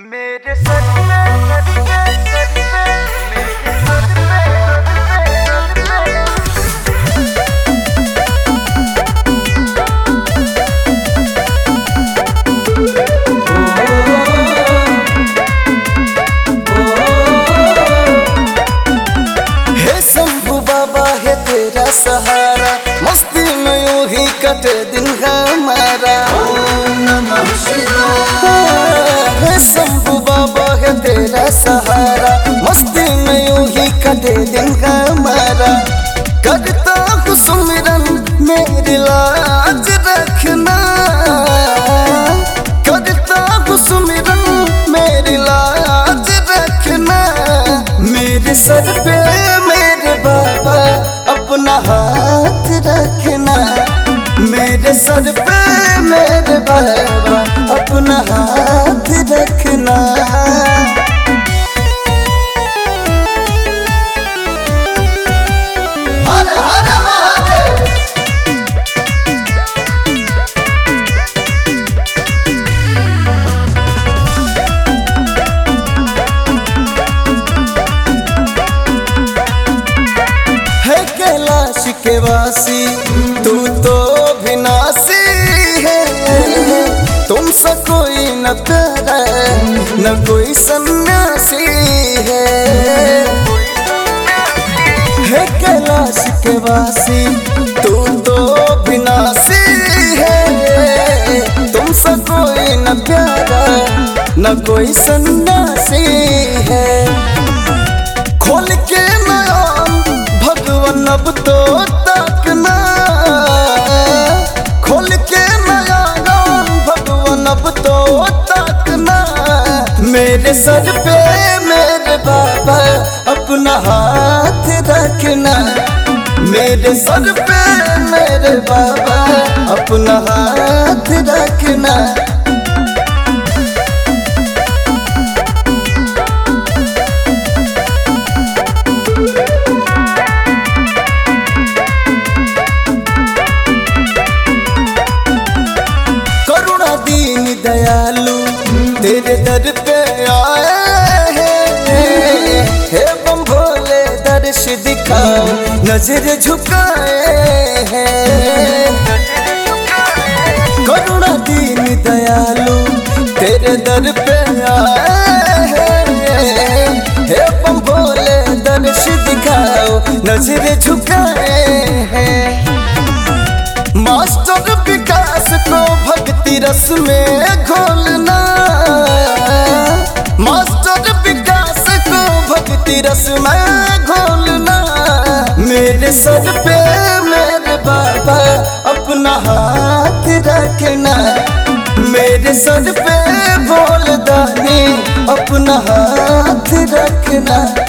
मेरे सर पे मेरे सर हे शंभू बाबा है तेरा सहारा, मस्ती में यूं ही कटे दिन हमारा। ओम नमः शिवाय। हे शंभू बाबा है तेरा सहारा, मस्ती में यूं ही कटे दिन हमारा। करता हूँ सुमिरन मेरी लाज रखना, करता हूँ सुमिरन मेरी लाज रखना। मेरे सर पे मेरे बाबा अपना हाथ रखना, मेरे सर पे मेरे बाबा अपना हाथ रखना। हर हर महादेव। है कैलाश के वासी तू तो विनाशी है, तुमसे कोई न प्यारा न कोई सन्यासी है कैलाश के वासी तू तो विनाशी है, तुमसे कोई न प्यारा न कोई सन्यासी है। खोल के नयन भगवान अब तो तकना, खोल के नयन भगवान अब तो तकना। मेरे सर पे मेरे बाबा अपना हाथ रखना, मेरे सर पे मेरे बाबा अपना हाथ रखना। करुणा दीन दयालु तेरे दर पे आए हैं, हे बम भोले दर्श दिखाओ नजर झुकाए हैं। करुणा दीन दयालु तेरे दर पे आए हैं, हे बम भोले दर्श दिखाओ नजर झुकाए हैं। मास्टर विकास को भक्ति रस में घोलना, मास्टर विकास को भक्ति रस में घोलना। मेरे सर पे मेरे बाबा अपना हाथ रखना, मेरे सर पे भोले दानी अपना हाथ रखना।